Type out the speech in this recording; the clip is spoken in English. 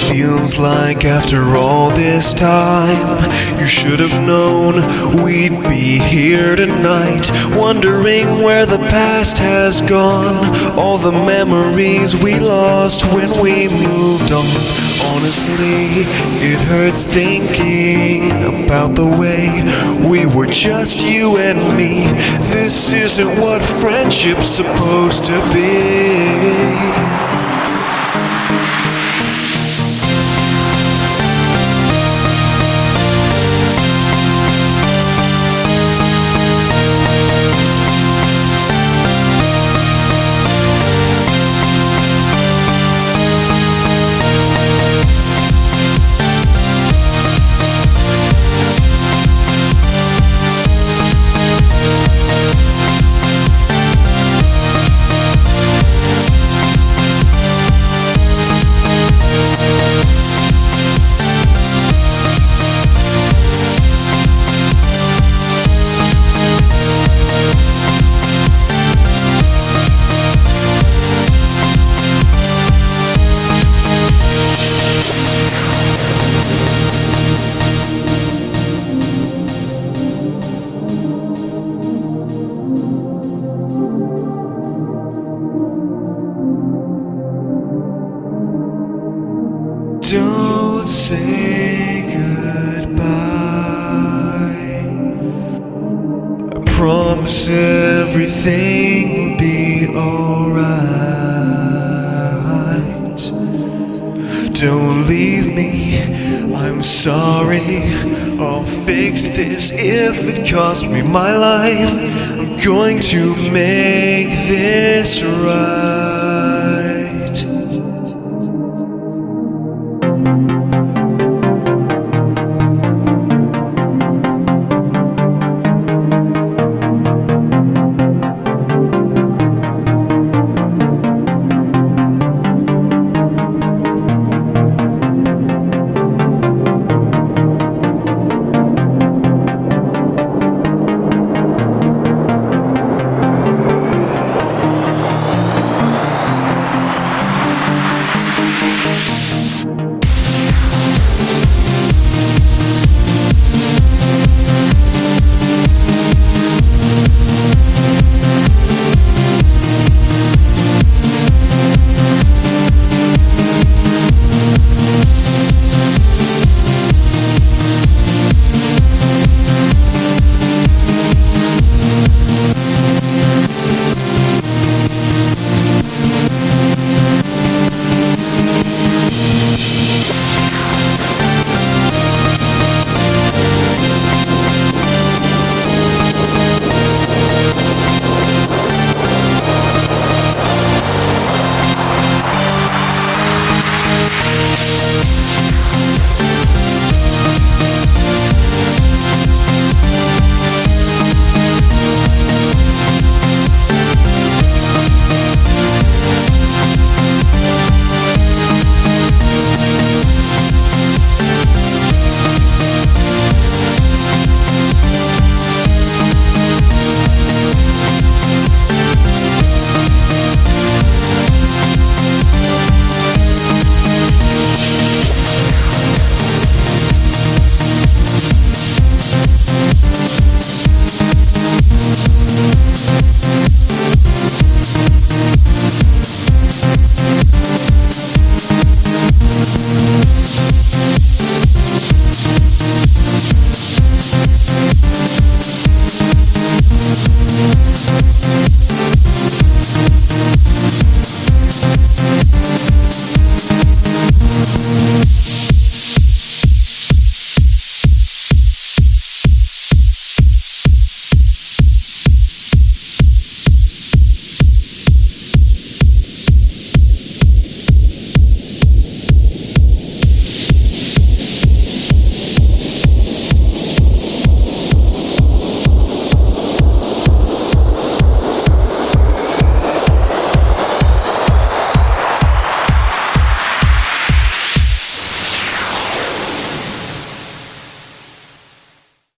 feels like after all this time, you should have known we'd be here tonight, wondering where the past has gone, all the memories we lost when we moved on. Honestly, it hurts thinking about the way we were just you and me. This isn't what friendship's supposed to be. Don't say goodbye. I promise everything will be alright. Don't leave me, I'm sorry. I'll fix this if it costs me my life. I'm going to make this right.